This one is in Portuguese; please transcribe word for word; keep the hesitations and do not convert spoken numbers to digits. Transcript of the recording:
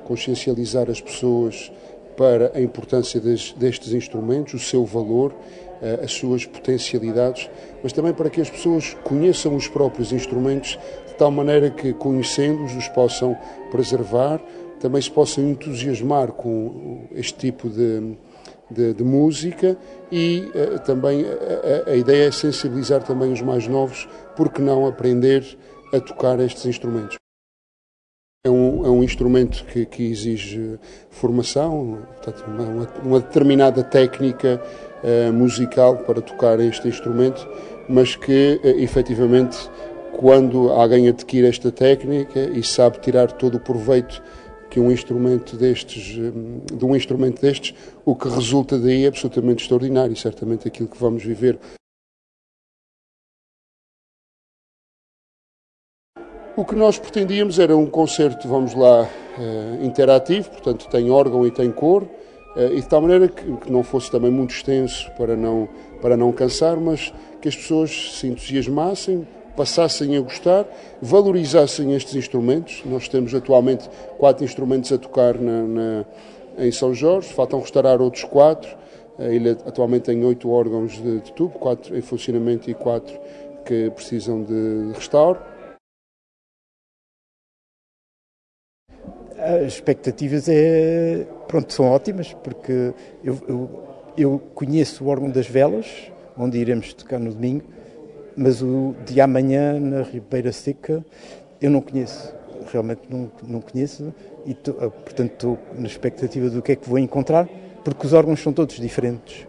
consciencializar as pessoas para a importância des, destes instrumentos, o seu valor, as suas potencialidades, mas também para que as pessoas conheçam os próprios instrumentos de tal maneira que, conhecendo-os, os possam preservar, também se possam entusiasmar com este tipo de, de, de música e uh, também a, a ideia é sensibilizar também os mais novos, porque não aprender a tocar estes instrumentos. É um, é um instrumento que, que exige formação, portanto, uma, uma determinada técnica uh, musical para tocar este instrumento, mas que, uh, efetivamente, quando alguém adquire esta técnica e sabe tirar todo o proveito que um instrumento destes, de um instrumento destes, o que resulta daí é absolutamente extraordinário, certamente aquilo que vamos viver. O que nós pretendíamos era um concerto, vamos lá, interativo, portanto tem órgão e tem coro, e de tal maneira que, que não fosse também muito extenso para não, para não cansar, mas que as pessoas se entusiasmassem, passassem a gostar, valorizassem estes instrumentos. Nós temos atualmente quatro instrumentos a tocar na, na, em São Jorge, faltam restaurar outros quatro. A ilha atualmente tem oito órgãos de, de tubo, quatro em funcionamento e quatro que precisam de restauro. As expectativas é, pronto, são ótimas, porque eu, eu, eu conheço o órgão das Velas, onde iremos tocar no domingo, mas o de amanhã, na Ribeira Seca, eu não conheço, realmente não, não conheço, e tô, portanto estou na expectativa do que é que vou encontrar, porque os órgãos são todos diferentes.